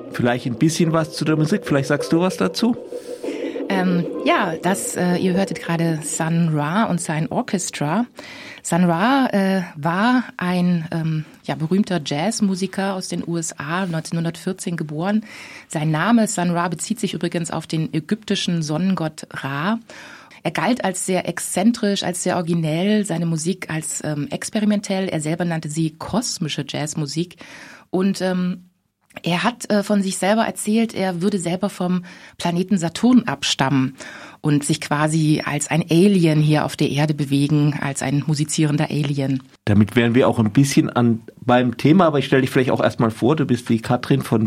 vielleicht ein bisschen was zu der Musik. Vielleicht sagst du was dazu? Ihr hörtet gerade Sun Ra und sein Orchestra. Sun Ra war ein berühmter Jazzmusiker aus den USA, 1914 geboren. Sein Name Sun Ra bezieht sich übrigens auf den ägyptischen Sonnengott Ra. Er galt als sehr exzentrisch, als sehr originell, seine Musik als experimentell. Er selber nannte sie kosmische Jazzmusik. Und er hat von sich selber erzählt, er würde selber vom Planeten Saturn abstammen und sich quasi als ein Alien hier auf der Erde bewegen, als ein musizierender Alien. Damit wären wir auch ein bisschen beim Thema, aber ich stelle dich vielleicht auch erstmal vor, du bist die Katrin vom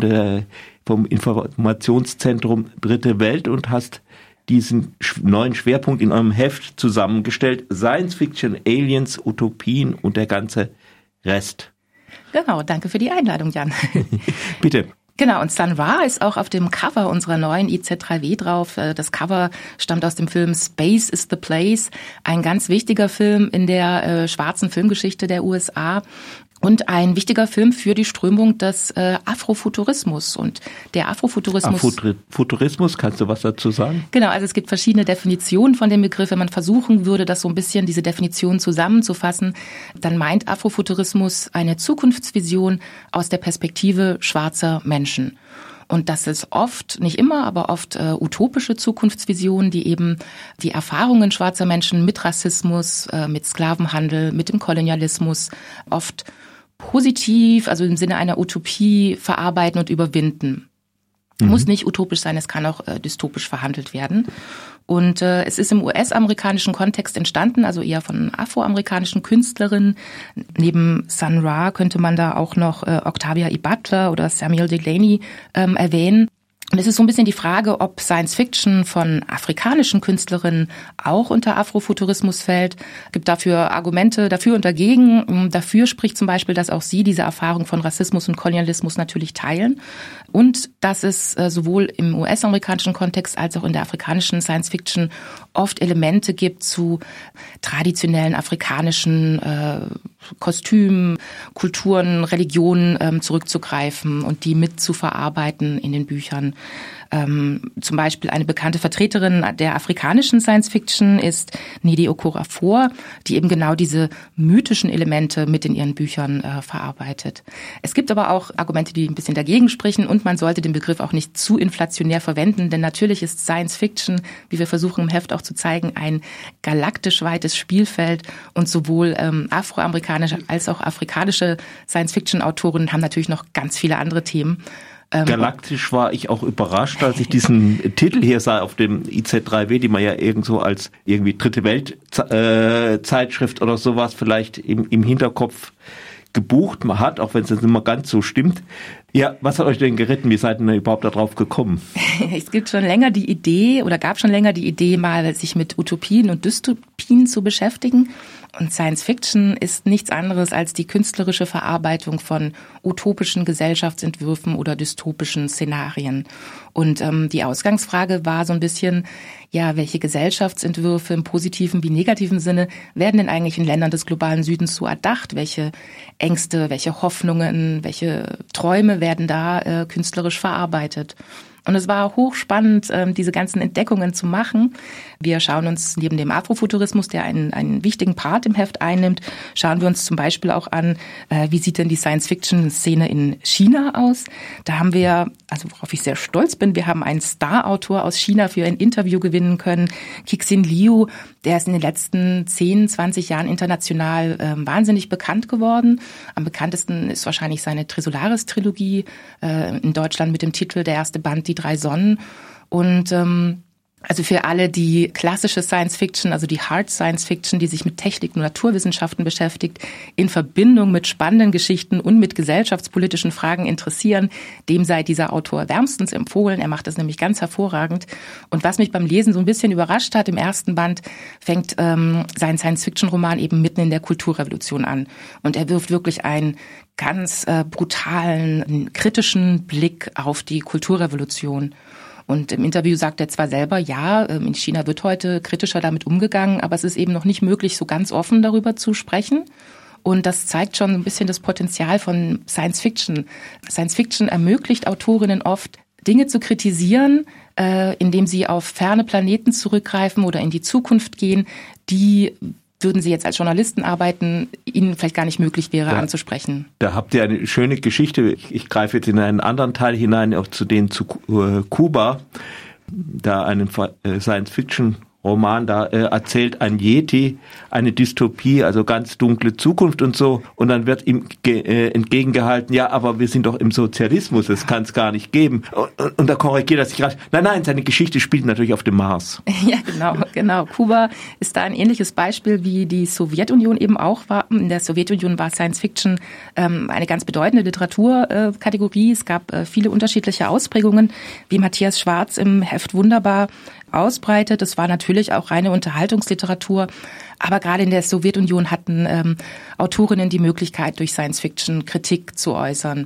Informationszentrum Dritte Welt und hast diesen neuen Schwerpunkt in eurem Heft zusammengestellt. Science Fiction, Aliens, Utopien und der ganze Rest. Genau, danke für die Einladung, Jan. Bitte. Genau, und Sun Ra ist auch auf dem Cover unserer neuen IZ3W drauf. Das Cover stammt aus dem Film Space is the Place, ein ganz wichtiger Film in der schwarzen Filmgeschichte der USA. Und ein wichtiger Film für die Strömung des Afrofuturismus. Und der Afrofuturismus... Futurismus, kannst du was dazu sagen? Genau, also es gibt verschiedene Definitionen von dem Begriff. Wenn man versuchen würde, das so ein bisschen, diese Definition zusammenzufassen, dann meint Afrofuturismus eine Zukunftsvision aus der Perspektive schwarzer Menschen. Und das ist oft, nicht immer, aber oft utopische Zukunftsvisionen, die eben die Erfahrungen schwarzer Menschen mit Rassismus, mit Sklavenhandel, mit dem Kolonialismus oft positiv, also im Sinne einer Utopie verarbeiten und überwinden. Muss nicht utopisch sein, es kann auch dystopisch verhandelt werden. Und es ist im US-amerikanischen Kontext entstanden, also eher von afroamerikanischen Künstlerinnen. Neben Sun Ra könnte man da auch noch Octavia E. Butler oder Samuel Delany erwähnen. Und es ist so ein bisschen die Frage, ob Science Fiction von afrikanischen Künstlerinnen auch unter Afrofuturismus fällt. Es gibt dafür Argumente dafür und dagegen. Dafür spricht zum Beispiel, dass auch sie diese Erfahrung von Rassismus und Kolonialismus natürlich teilen. Und dass es sowohl im US-amerikanischen Kontext als auch in der afrikanischen Science Fiction oft Elemente gibt zu traditionellen afrikanischen Kostümen, Kulturen, Religionen zurückzugreifen und die mit zu verarbeiten in den Büchern. Zum Beispiel eine bekannte Vertreterin der afrikanischen Science Fiction ist Nnedi Okorafor, die eben genau diese mythischen Elemente mit in ihren Büchern verarbeitet. Es gibt aber auch Argumente, die ein bisschen dagegen sprechen, und man sollte den Begriff auch nicht zu inflationär verwenden, denn natürlich ist Science Fiction, wie wir versuchen im Heft auch zu zeigen, ein galaktisch weites Spielfeld, und sowohl afroamerikanische als auch afrikanische Science Fiction Autoren haben natürlich noch ganz viele andere Themen. Galaktisch war ich auch überrascht, als ich diesen Titel hier sah auf dem IZ3W, die man ja irgendwo als irgendwie Dritte Welt Zeitschrift oder sowas vielleicht im Hinterkopf gebucht hat, auch wenn es nicht immer ganz so stimmt. Ja, was hat euch denn geritten? Wie seid ihr denn überhaupt darauf gekommen? Es gibt schon länger die Idee, oder gab schon länger die Idee, mal sich mit Utopien und Dystopien zu beschäftigen. Und Science Fiction ist nichts anderes als die künstlerische Verarbeitung von utopischen Gesellschaftsentwürfen oder dystopischen Szenarien. Und die Ausgangsfrage war so ein bisschen, ja, welche Gesellschaftsentwürfe im positiven wie negativen Sinne werden denn eigentlich in Ländern des globalen Südens so erdacht? Welche Ängste, welche Hoffnungen, welche Träume werden da künstlerisch verarbeitet? Und es war hochspannend, diese ganzen Entdeckungen zu machen. Wir schauen uns neben dem Afrofuturismus, der einen wichtigen Part im Heft einnimmt, schauen wir uns zum Beispiel auch an, wie sieht denn die Science-Fiction-Szene in China aus? Da haben wir, also worauf ich sehr stolz bin, wir haben einen Star-Autor aus China für ein Interview gewinnen können, Cixin Liu. Der ist in den letzten 10, 20 Jahren international wahnsinnig bekannt geworden. Am bekanntesten ist wahrscheinlich seine Trisolaris-Trilogie, in Deutschland mit dem Titel Der erste Band, Die drei Sonnen. Und also für alle, die klassische Science Fiction, also die Hard Science Fiction, die sich mit Technik und Naturwissenschaften beschäftigt, in Verbindung mit spannenden Geschichten und mit gesellschaftspolitischen Fragen interessieren, dem sei dieser Autor wärmstens empfohlen. Er macht das nämlich ganz hervorragend. Und was mich beim Lesen so ein bisschen überrascht hat, im ersten Band fängt sein Science-Fiction-Roman eben mitten in der Kulturrevolution an. Und er wirft wirklich einen ganz brutalen, kritischen Blick auf die Kulturrevolution. Und im Interview sagt er zwar selber, ja, in China wird heute kritischer damit umgegangen, aber es ist eben noch nicht möglich, so ganz offen darüber zu sprechen. Und das zeigt schon ein bisschen das Potenzial von Science Fiction. Science Fiction ermöglicht Autorinnen oft, Dinge zu kritisieren, indem sie auf ferne Planeten zurückgreifen oder in die Zukunft gehen, die, würden Sie jetzt als Journalisten arbeiten, Ihnen vielleicht gar nicht möglich wäre anzusprechen. Da habt ihr eine schöne Geschichte. Ich greife jetzt in einen anderen Teil hinein, auch zu Kuba. Da einen Science-Fiction-Roman, da erzählt ein Yeti eine Dystopie, also ganz dunkle Zukunft und so. Und dann wird ihm entgegengehalten, ja, aber wir sind doch im Sozialismus, das kann es gar nicht geben. Und da korrigiert er sich gerade. Nein, seine Geschichte spielt natürlich auf dem Mars. Ja, genau. Kuba ist da ein ähnliches Beispiel, wie die Sowjetunion eben auch war. In der Sowjetunion war Science Fiction eine ganz bedeutende Literaturkategorie. Es gab viele unterschiedliche Ausprägungen, wie Matthias Schwarz im Heft wunderbar ausbreitet. Das war natürlich auch reine Unterhaltungsliteratur. Aber gerade in der Sowjetunion hatten Autorinnen die Möglichkeit, durch Science-Fiction Kritik zu äußern.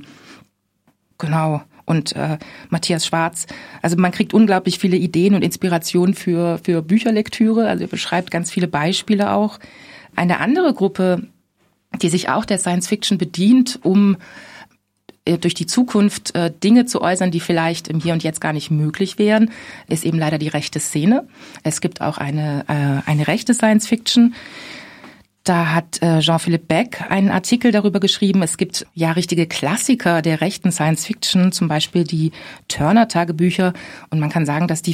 Genau. Und Matthias Schwarz, also man kriegt unglaublich viele Ideen und Inspirationen für Bücherlektüre. Also er beschreibt ganz viele Beispiele auch. Eine andere Gruppe, die sich auch der Science-Fiction bedient, um durch die Zukunft Dinge zu äußern, die vielleicht im Hier und Jetzt gar nicht möglich wären, ist eben leider die rechte Szene. Es gibt auch eine rechte Science-Fiction. Da hat Jean-Philippe Beck einen Artikel darüber geschrieben. Es gibt ja richtige Klassiker der rechten Science-Fiction, zum Beispiel die Turner-Tagebücher. Und man kann sagen, dass die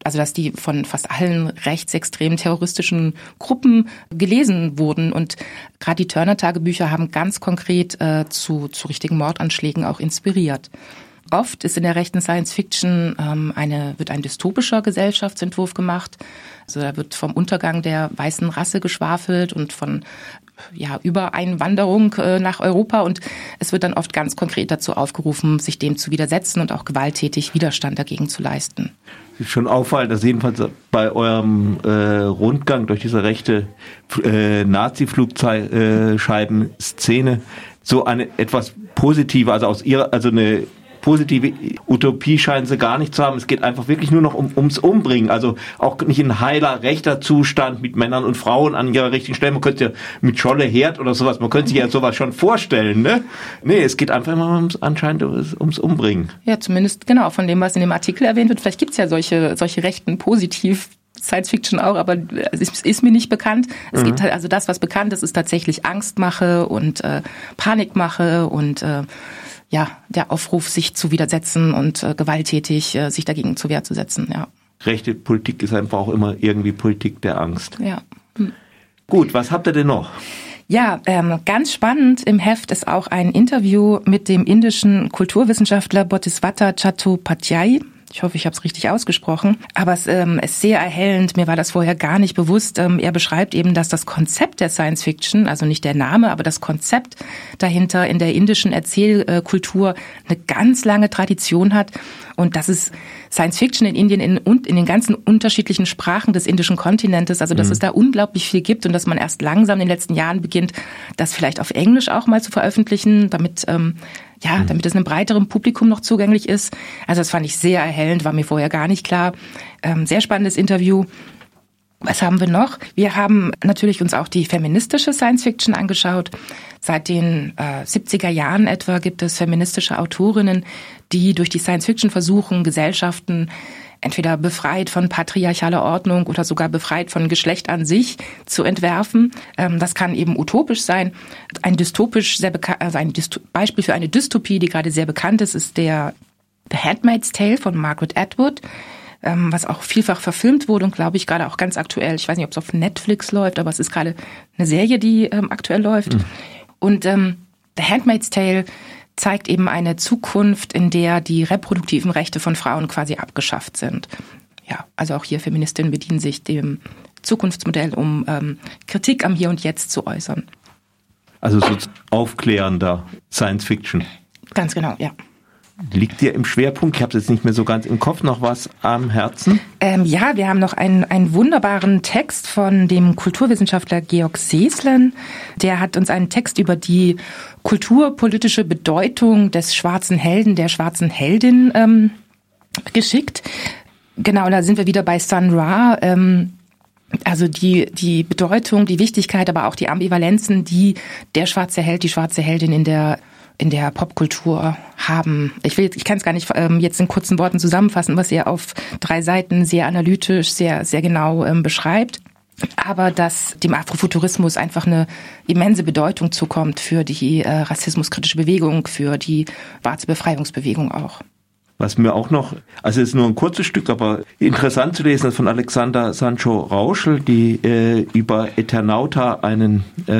von fast allen rechtsextremen terroristischen Gruppen gelesen wurden. Und gerade die Turner-Tagebücher haben ganz konkret zu richtigen Mordanschlägen auch inspiriert. Oft ist in der rechten Science-Fiction wird ein dystopischer Gesellschaftsentwurf gemacht. Also da wird vom Untergang der weißen Rasse geschwafelt und von Übereinwanderung nach Europa. Und es wird dann oft ganz konkret dazu aufgerufen, sich dem zu widersetzen und auch gewalttätig Widerstand dagegen zu leisten. Es ist schon auffallend, dass jedenfalls bei eurem Rundgang durch diese rechte Nazi-Flugscheiben-Szene so eine etwas positive, eine positive Utopie scheinen sie gar nicht zu haben. Es geht einfach wirklich nur noch ums Umbringen. Also auch nicht ein heiler, rechter Zustand mit Männern und Frauen an ihrer richtigen Stelle. Man könnte ja mit Scholle Herd oder sowas, man könnte sich ja sowas schon vorstellen, ne? Nee, es geht einfach immer ums Umbringen. Ja, zumindest genau, von dem, was in dem Artikel erwähnt wird. Vielleicht gibt's ja solche rechten positiv Science-Fiction auch, aber es ist mir nicht bekannt. Es gibt halt also das, was bekannt ist, ist tatsächlich Angstmache und Panikmache und der Aufruf, sich zu widersetzen und gewalttätig sich dagegen zur Wehr zu setzen, ja. Rechte Politik ist einfach auch immer irgendwie Politik der Angst. Ja. Gut, was habt ihr denn noch? Ja, ganz spannend im Heft ist auch ein Interview mit dem indischen Kulturwissenschaftler Bodhisattva Chattopadhyay. Ich hoffe, ich habe es richtig ausgesprochen. Aber es ist sehr erhellend. Mir war das vorher gar nicht bewusst. Er beschreibt eben, dass das Konzept der Science Fiction, also nicht der Name, aber das Konzept dahinter in der indischen Erzählkultur eine ganz lange Tradition hat. Und dass es Science Fiction in Indien und in den ganzen unterschiedlichen Sprachen des indischen Kontinentes, also dass es da unglaublich viel gibt und dass man erst langsam in den letzten Jahren beginnt, das vielleicht auf Englisch auch mal zu veröffentlichen, damit es einem breiteren Publikum noch zugänglich ist. Also das fand ich sehr erhellend, war mir vorher gar nicht klar. Sehr spannendes Interview. Was haben wir noch? Wir haben natürlich uns auch die feministische Science-Fiction angeschaut. Seit den 70er Jahren etwa gibt es feministische Autorinnen, die durch die Science-Fiction versuchen, Gesellschaften entweder befreit von patriarchaler Ordnung oder sogar befreit von Geschlecht an sich zu entwerfen. Das kann eben utopisch sein. Ein Beispiel für eine Dystopie, die gerade sehr bekannt ist, ist der The Handmaid's Tale von Margaret Atwood, was auch vielfach verfilmt wurde und glaube ich gerade auch ganz aktuell. Ich weiß nicht, ob es auf Netflix läuft, aber es ist gerade eine Serie, die aktuell läuft. Und The Handmaid's Tale zeigt eben eine Zukunft, in der die reproduktiven Rechte von Frauen quasi abgeschafft sind. Ja, also auch hier Feministinnen bedienen sich dem Zukunftsmodell, um Kritik am Hier und Jetzt zu äußern. Also so aufklärender Science Fiction. Ganz genau, ja. Liegt dir im Schwerpunkt, ich habe es jetzt nicht mehr so ganz im Kopf, noch was am Herzen? Ja, wir haben noch einen wunderbaren Text von dem Kulturwissenschaftler Georg Seeslen. Der hat uns einen Text über die kulturpolitische Bedeutung des schwarzen Helden, der schwarzen Heldin geschickt. Genau, da sind wir wieder bei Sun Ra. Also die Bedeutung, die Wichtigkeit, aber auch die Ambivalenzen, die der schwarze Held, die schwarze Heldin in der Popkultur haben. Ich kann es gar nicht jetzt in kurzen Worten zusammenfassen, was ihr auf 3 Seiten sehr analytisch, sehr, sehr genau beschreibt. Aber dass dem Afrofuturismus einfach eine immense Bedeutung zukommt für die rassismuskritische Bewegung, für die schwarze Befreiungsbewegung auch. Was mir auch noch, also es ist nur ein kurzes Stück, aber interessant zu lesen ist von Alexander Sancho Rauschel, die über Eternauta einen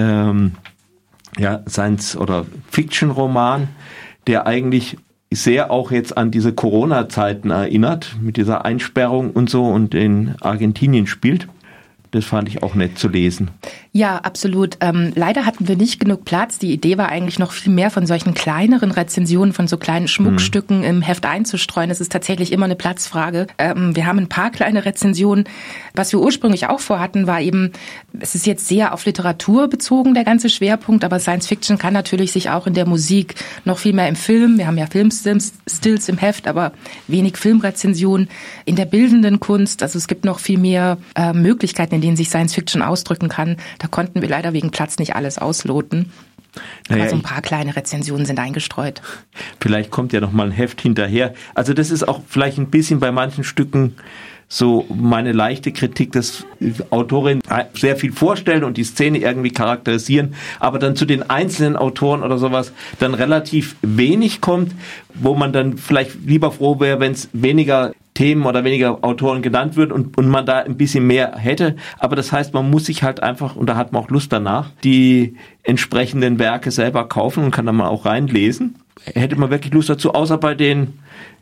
Science- oder Fiction-Roman, der eigentlich sehr auch jetzt an diese Corona-Zeiten erinnert, mit dieser Einsperrung und so, und in Argentinien spielt. Das fand ich auch nett zu lesen. Ja, absolut. Leider hatten wir nicht genug Platz. Die Idee war eigentlich noch viel mehr von solchen kleineren Rezensionen, von so kleinen Schmuckstücken im Heft einzustreuen. Es ist tatsächlich immer eine Platzfrage. Wir haben ein paar kleine Rezensionen. Was wir ursprünglich auch vorhatten, war eben, es ist jetzt sehr auf Literatur bezogen, der ganze Schwerpunkt, aber Science Fiction kann natürlich sich auch in der Musik noch viel mehr im Film. Wir haben ja Filmstills im Heft, aber wenig Filmrezensionen. In der bildenden Kunst, also es gibt noch viel mehr Möglichkeiten, in denen sich Science Fiction ausdrücken kann. Da konnten wir leider wegen Platz nicht alles ausloten. Aber so ein paar kleine Rezensionen sind eingestreut. Vielleicht kommt ja noch mal ein Heft hinterher. Also das ist auch vielleicht ein bisschen bei manchen Stücken so meine leichte Kritik, dass Autorinnen sehr viel vorstellen und die Szene irgendwie charakterisieren, aber dann zu den einzelnen Autoren oder sowas dann relativ wenig kommt, wo man dann vielleicht lieber froh wäre, wenn es weniger Themen oder weniger Autoren genannt wird und man da ein bisschen mehr hätte. Aber das heißt, man muss sich halt einfach, und da hat man auch Lust danach, die entsprechenden Werke selber kaufen und kann dann mal auch reinlesen. Hätte man wirklich Lust dazu, außer bei den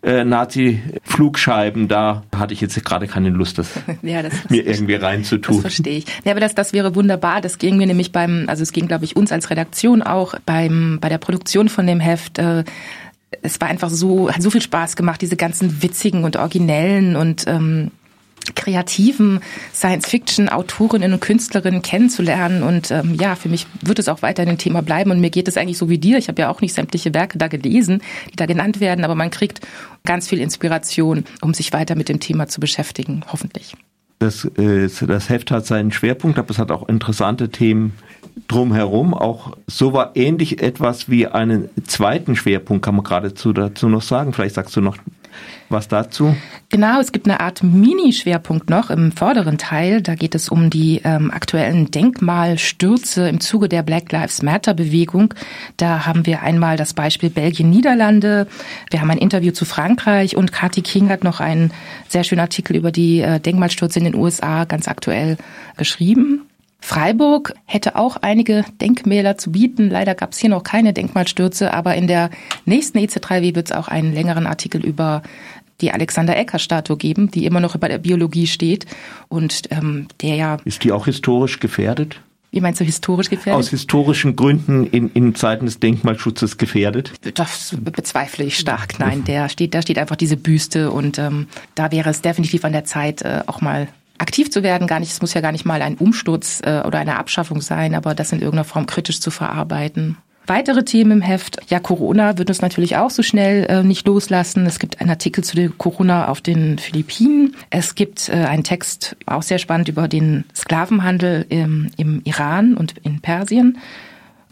Nazi-Flugscheiben, da hatte ich jetzt gerade keine Lust, das mir irgendwie reinzutun. Das verstehe ich. Ja, aber das wäre wunderbar. Das ging mir nämlich es ging, glaube ich, uns als Redaktion auch bei der Produktion von dem Heft. Es war einfach hat so viel Spaß gemacht, diese ganzen witzigen und originellen und kreativen Science-Fiction-Autorinnen und Künstlerinnen kennenzulernen. Und für mich wird es auch weiter ein Thema bleiben. Und mir geht es eigentlich so wie dir. Ich habe ja auch nicht sämtliche Werke da gelesen, die da genannt werden, aber man kriegt ganz viel Inspiration, um sich weiter mit dem Thema zu beschäftigen, hoffentlich. Das Heft hat seinen Schwerpunkt, aber es hat auch interessante Themen drumherum. Auch so war ähnlich etwas wie einen zweiten Schwerpunkt, kann man dazu noch sagen. Vielleicht sagst du noch was dazu? Genau, es gibt eine Art Mini-Schwerpunkt noch im vorderen Teil. Da geht es um die aktuellen Denkmalstürze im Zuge der Black Lives Matter-Bewegung. Da haben wir einmal das Beispiel Belgien-Niederlande. Wir haben ein Interview zu Frankreich und Kati King hat noch einen sehr schönen Artikel über die Denkmalstürze in den USA ganz aktuell geschrieben. Freiburg hätte auch einige Denkmäler zu bieten. Leider gab es hier noch keine Denkmalstürze, aber in der nächsten EC3W wird es auch einen längeren Artikel über die Alexander-Ecker-Statue geben, die immer noch bei der Biologie steht und der ja... Ist die auch historisch gefährdet? Wie meinst du historisch gefährdet? Aus historischen Gründen in Zeiten des Denkmalschutzes gefährdet? Das bezweifle ich stark. Nein, da steht einfach diese Büste und da wäre es definitiv an der Zeit, auch mal aktiv zu werden. Es muss ja gar nicht mal ein Umsturz oder eine Abschaffung sein, aber das in irgendeiner Form kritisch zu verarbeiten. Weitere Themen im Heft. Ja, Corona wird uns natürlich auch so schnell nicht loslassen. Es gibt einen Artikel zu der Corona auf den Philippinen. Es gibt einen Text, auch sehr spannend, über den Sklavenhandel im Iran und in Persien.